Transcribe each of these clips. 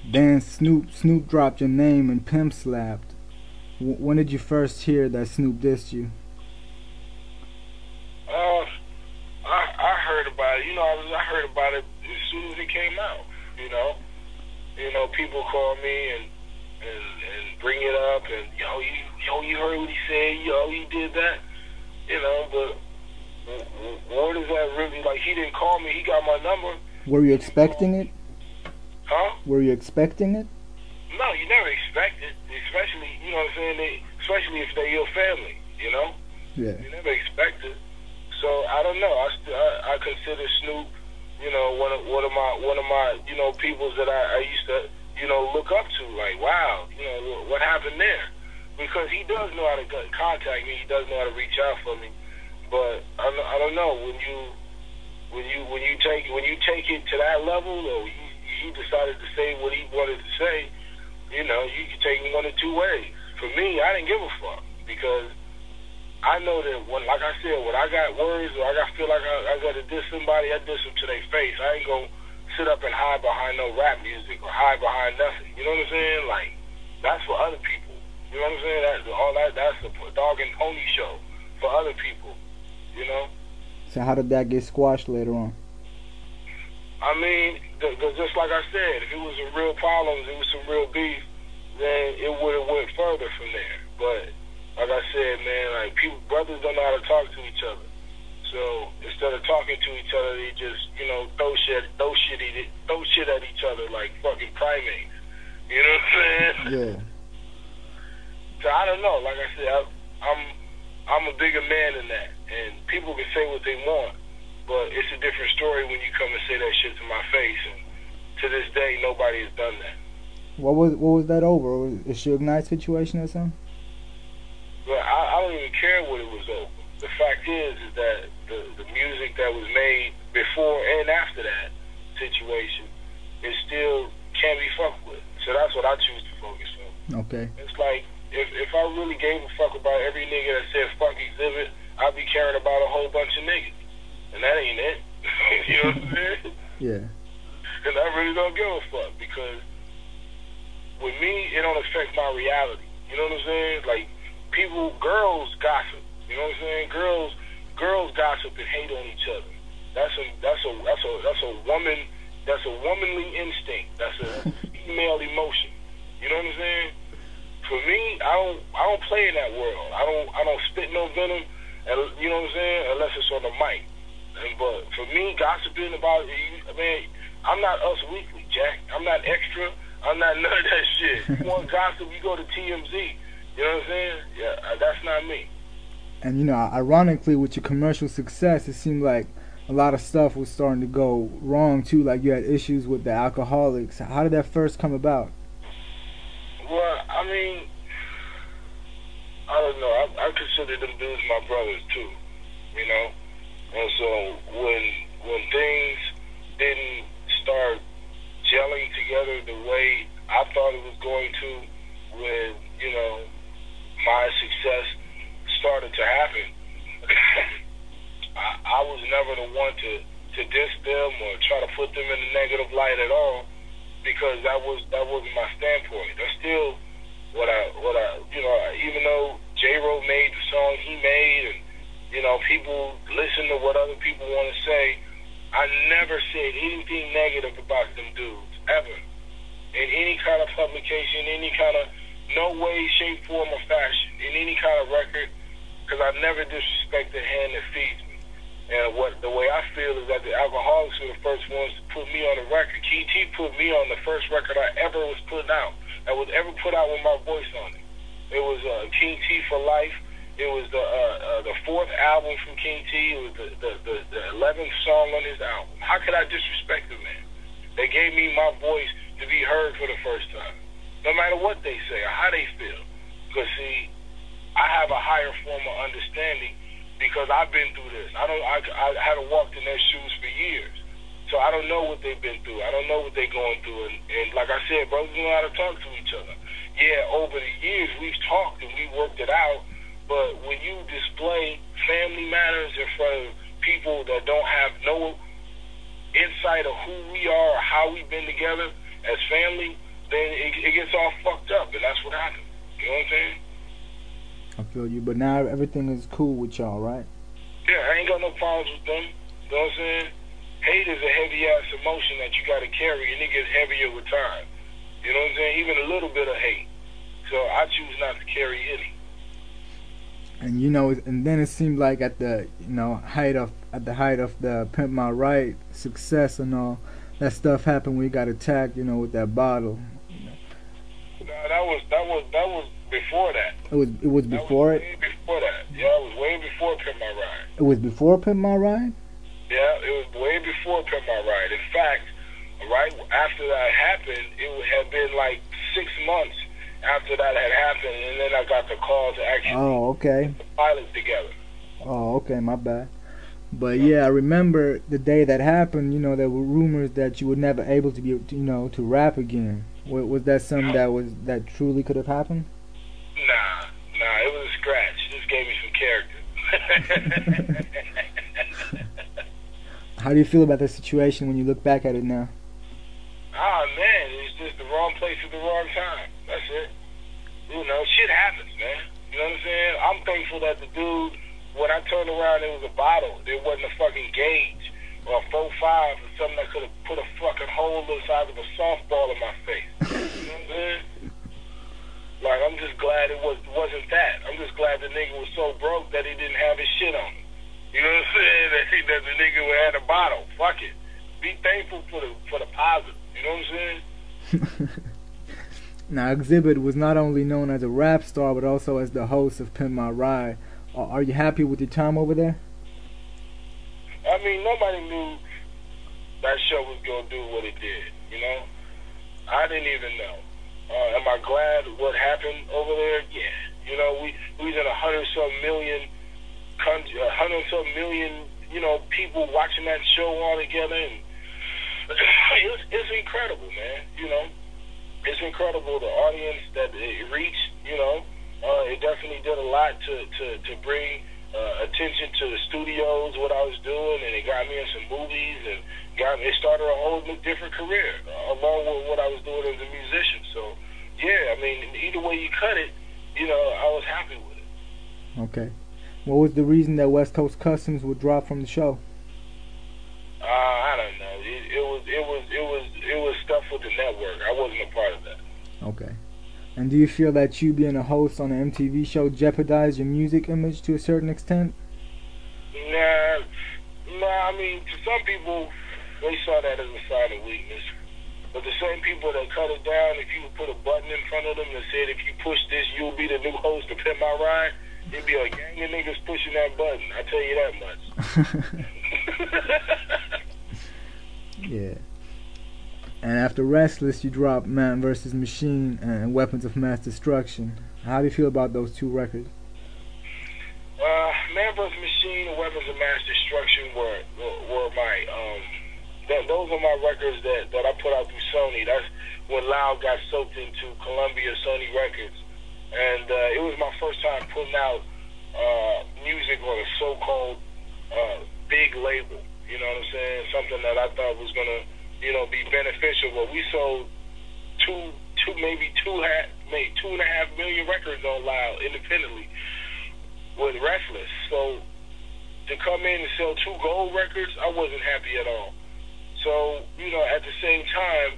Then Snoop dropped your name and Pimp slapped. When did you first hear that Snoop dissed you? Uh, I heard about it. You know, I heard about it as soon as it came out. You know, people call me and bring it up, and you heard what he said. He did that. You know, but what is that really like? He didn't call me. He got my number. Were you He didn't call expecting it? me. Huh? Were you expecting it? No, you never expect it. Especially, you know what I'm saying. Especially if they're your family. You know, Yeah. you never expect it. So I don't know. I consider Snoop, one of my peoples that I used to look up to. Like, wow, what happened there? Because he does know how to contact me. He does know how to reach out for me. But I don't know when you take it to that level, or he decided to say what he wanted to say. You can take it one of two ways. For me, I didn't give a fuck because I know that like I said, when I got words or feel like I got to diss somebody, I diss them to their face. I ain't gonna sit up and hide behind no rap music or hide behind nothing. You know what I'm saying? Like, that's for other people. You know what I'm saying? That's a dog and pony show for other people. You know? So how did that get squashed later on? I mean, just like I said, if it was some real problems, it was some real beef, then it would have went further from there. But like I said, man, like brothers don't know how to talk to each other. So instead of talking to each other, they just throw shit at each other like fucking primates. You know what I'm saying? Yeah. So I don't know. Like I said, I'm a bigger man than that, and people can say what they want, but it's a different story when you come and say that shit to my face. And to this day, nobody has done that. What was that over? Was it a Suge Knight situation or something? But I don't even care what it was over. The fact is that the music that was made before and after that situation is still can't be fucked with. So that's what I choose to focus on. Okay. It's like if I really gave a fuck about every nigga that said fuck Exhibit, I'd be caring about a whole bunch of niggas, and that ain't it. You know what I'm saying? Yeah. And I really don't give a fuck because with me, it don't affect my reality. You know what I'm saying? Like girls gossip. You know what I'm saying? Girls gossip and hate on each other. That's a womanly instinct. That's a female emotion. You know what I'm saying? For me, I don't play in that world. I don't spit no venom. And you know what I'm saying? Unless it's on the mic. But for me, gossiping about man, I'm not Us Weekly, Jack. I'm not Extra. I'm not none of that shit. If you want gossip, you go to TMZ. You know what I'm saying? Yeah, that's not me. And ironically, with your commercial success, it seemed like a lot of stuff was starting to go wrong too. Like you had issues with the alcoholics. How did that first come about? Well, I mean, I don't know. I consider them dudes my brothers too. You know, and so when things didn't start gelling together the way I thought it was going to, when my success started to happen, I was never the one to diss them or try to put them in a negative light at all, because that wasn't my standpoint. That's still what I even though J-Ro made the song he made, and people listen to what other people want to say, I never said anything negative about them dudes ever in any kind of publication, any kind of no way, shape, form, or fashion, in any kind of record, because I never disrespect the hand that feeds me. And the way I feel is that the Alcoholics were the first ones to put me on the record. KT put me on the first record I ever was putting out, that was ever put out with my voice on it. It was King T for Life. It was the fourth album from King T. It was the 11th song on his album. How could I disrespect the man? They gave me my voice to be heard for the first time, no matter what they say or how they feel. Because see, I have a higher form of understanding because I've been through this. I haven't walked in their shoes for years, so I don't know what they've been through. I don't know what they're going through. And like I said, brothers know how to talk to each other. Yeah, over the years we've talked and we worked it out. But when you display family matters in front of people that don't have no insight of who we are or how we've been together as family, then it gets all fucked up, and that's what happened. You know what I'm saying? I feel you, but now everything is cool with y'all, right? Yeah, I ain't got no problems with them. You know what I'm saying? Hate is a heavy ass emotion that you got to carry, and it gets heavier with time. You know what I'm saying? Even a little bit of hate. So I choose not to carry any. And and then it seemed like at the height of the Pimp My Ride success and all that stuff happened when you got attacked, with that bottle. No, that was before that. It was before it. Way before that. Yeah, it was way before Pimp My Ride. It was before Pimp My Ride. Yeah, it was way before Pimp My Ride. In fact, right after that happened, it had been like 6 months after that had happened, and then I got the call to actually put the pilot together. Oh, okay, my bad. But yeah, I remember the day that happened. There were rumors that you were never able to be, to rap again. Was that something that truly could have happened? Nah, it was a scratch. Just gave me some character. How do you feel about the situation when you look back at it now? Ah, man, it's just the wrong place at the wrong time. That's it. Shit happens, man. You know what I'm saying? I'm thankful that the dude, when I turned around, it was a bottle. There wasn't a fucking gauge or a 4.5 or something that could have put a fucking hole the size of a softball in my face. You know what I'm saying? Like, I'm just glad it wasn't that. I'm just glad the nigga was so broke that he didn't have his shit on him. You know what I'm saying? That the nigga had a bottle. Fuck it. Be thankful for the positive. You know what I'm saying? Now, Xzibit was not only known as a rap star, but also as the host of Pimp My Ride. Are you happy with your time over there? I mean, nobody knew that show was going to do what it did, I didn't even know. Am I glad what happened over there? Yeah. We was in 100-some million, people watching that show all together, and it's incredible, man. It's incredible the audience that it reached. It definitely did a lot to bring attention to the studios, what I was doing, and it got me in some movies, and it started a whole different career along with what I was doing as a musician. So, yeah, I mean, either way you cut it, I was happy with it. Okay. What was the reason that West Coast Customs would drop from the show? I don't know. It was stuff with the network. I wasn't a part of that. Okay. And do you feel that you being a host on an MTV show jeopardized your music image to a certain extent? Nah. I mean, to some people, they saw that as a sign of weakness. But the same people that cut it down, if you put a button in front of them that said, if you push this, you'll be the new host of Pimp My Ride, there'd be a gang of niggas pushing that button. I tell you that much. Yeah. And after Restless, you dropped Man vs. Machine and Weapons of Mass Destruction. How do you feel about those two records? Man vs. Machine and Weapons of Mass Destruction were my those are my records that I put out through Sony. That's when Loud got soaked into Columbia Sony Records, and it was my first time putting out music on a so-called big label. You know what I'm saying? Something that I thought was gonna be beneficial. But we sold maybe 2.5 million records on Loud independently with Restless. So to come in and sell 2 gold records, I wasn't happy at all. So at the same time,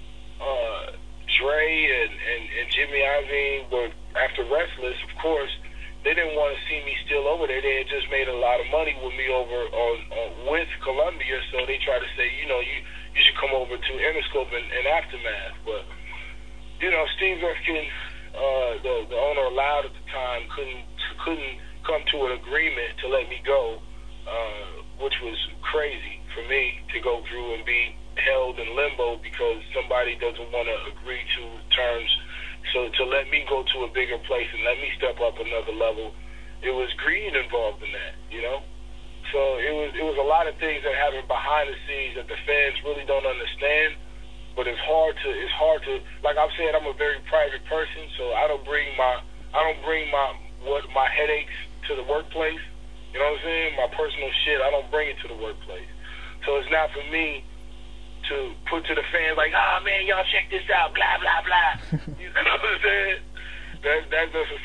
Dre and Jimmy Iovine were after Restless. Of course, they didn't want to see me still over there. They had just made a lot of money with me over with Columbia, so they tried to say, you should come over to Interscope and Aftermath. But Steve Rifkin, the owner of Loud at the time, couldn't come to an agreement to let me go, which was crazy for me to go through and be held in limbo because somebody doesn't want to agree to terms. So to let me go to a bigger place and let me step up another level, it was greed involved in that, So it was a lot of things that happen behind the scenes that the fans really don't understand. But it's hard to like I've said, I'm a very private person, so I don't bring my headaches to the workplace. You know what I'm saying? My personal shit, I don't bring it to the workplace. So it's not for me to put to the fans like, oh man, y'all check this out, blah blah blah.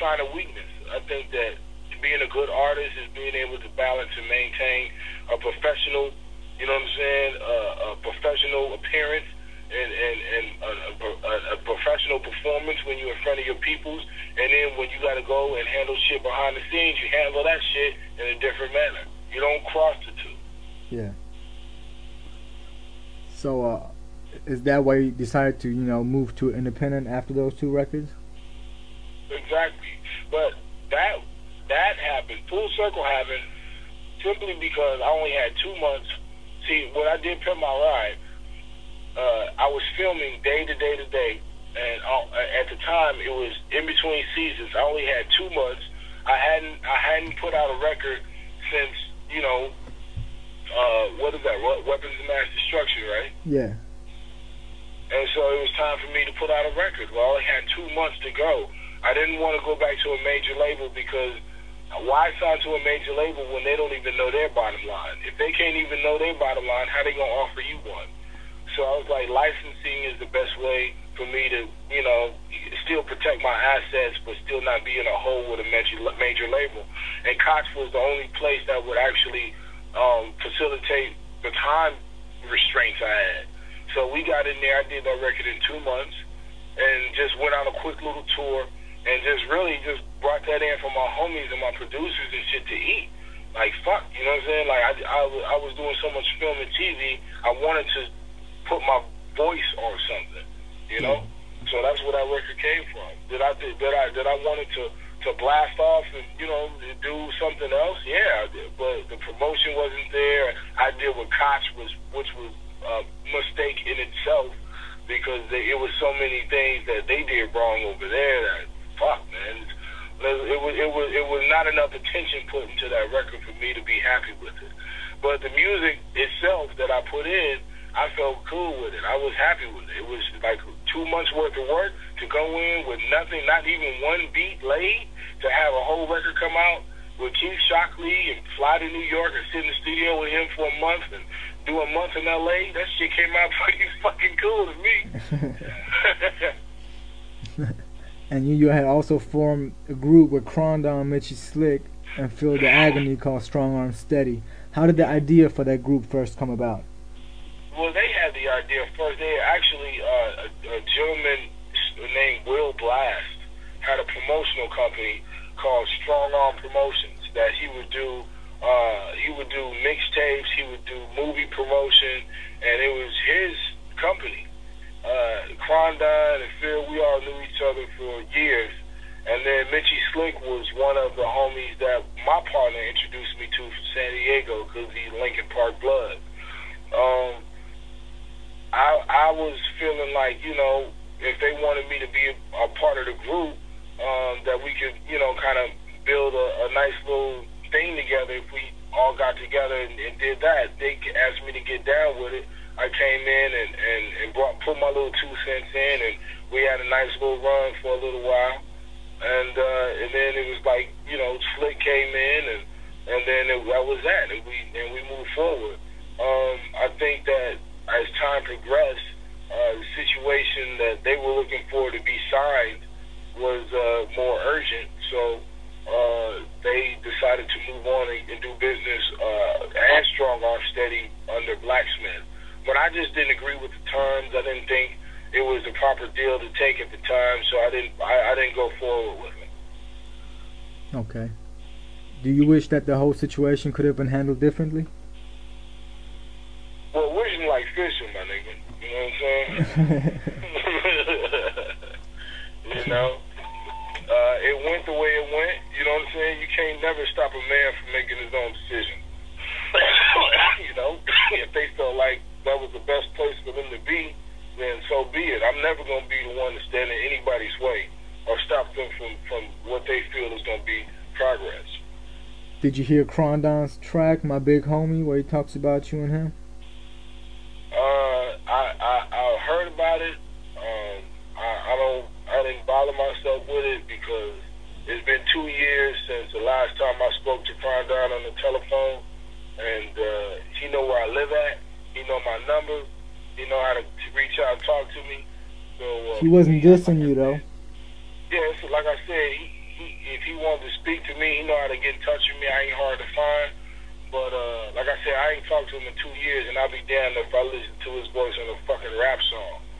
find a weakness. I think that being a good artist is being able to balance and maintain a professional, you know what I'm saying, a professional appearance and a professional performance when you're in front of your peoples, and then when you got to go and handle shit behind the scenes, you handle that shit in a different manner. You don't cross the two. Yeah. So, is that why you decided to, move to independent after those two records? Exactly. But that happened, full circle happened, simply because I only had 2 months. See, when I did Pimp My Ride, I was filming day to day to day, and at the time it was in between seasons. I only had 2 months. I hadn't put out a record since, what is that? Weapons of Mass Destruction, right? Yeah. And so it was time for me to put out a record. Well, I only had 2 months to go. I didn't want to go back to a major label because why sign to a major label when they don't even know their bottom line? If they can't even know their bottom line, how they gonna offer you one? So I was like, licensing is the best way for me to, still protect my assets, but still not be in a hole with a major label. And Koch was the only place that would actually facilitate the time restraints I had. So we got in there. I did that record in 2 months, and just went on a quick little tour, and just really just brought that in for my homies and my producers and shit to eat. Like, fuck, you know what I'm saying? Like, I was doing so much film and TV, I wanted to put my voice on something, you know? So that's where that record came from. Did I wanted to blast off and, do something else? Yeah, I did. But the promotion wasn't there. I did what Koch which was a mistake in itself, because it was so many things that they did wrong over there that, fuck, man. It was not enough attention put into that record for me to be happy with it. But the music itself that I put in, I felt cool with it. I was happy with it. It was like 2 months worth of work to go in with nothing, not even one beat laid, to have a whole record come out with Keith Shockley and fly to New York and sit in the studio with him for a month and do a month in LA. That shit came out pretty fucking cool to me. And you had also formed a group with Krondon, Mitchie Slick, and Feel the Agony called Strong Arm Steady. How did the idea for that group first come about? Well, they had the idea first. They actually, a gentleman named Will Blast had a promotional company called Strong Arm Promotions that he would do mixtapes, he would do movie promotion, and it was his company. Krondon and Phil, we all knew each other for years. And then Mitchie Slick was one of the homies that my partner introduced me to from San Diego, because he's Lincoln Park blood. I was feeling like, if they wanted me to be a part of the group, that we could, kind of build a nice little thing together if we all got together and did that. They asked me to get down with it. I came in and put my little 2 cents in, and we had a nice little run for a little while. And then it was like, Slick came in, and then that was that, and we moved forward. I think that as time progressed, the situation that they were looking for to be signed was more urgent, so they decided to move on and do business as Strong Arm Steady under Blacksmith. But I just didn't agree with the terms. I didn't think it was the proper deal to take at the time, so I didn't go forward with it. Okay. Do you wish that the whole situation could have been handled differently? Well, wishing like fishing, my nigga. You know what I'm saying? It went the way it went. You know what I'm saying? You can't never stop a man from making his own decision. If they felt like that was the best place for them to be, then so be it. I'm never going to be the one to stand in anybody's way or stop them from what they feel is going to be progress. Did you hear Krondon's track, My Big Homie, where he talks about you and him? I heard about it. I didn't bother myself with it because it's been 2 years since the last time I spoke to Krondon on the telephone, and he know where I live at. He know my number. He know how to reach out and talk to me. So he wasn't dissing you though. Yeah, so like I said, if he wanted to speak to me, he know how to get in touch with me. I ain't hard to find. But like I said, I ain't talked to him in 2 years, and I'll be damned if I listen to his voice on a fucking rap song.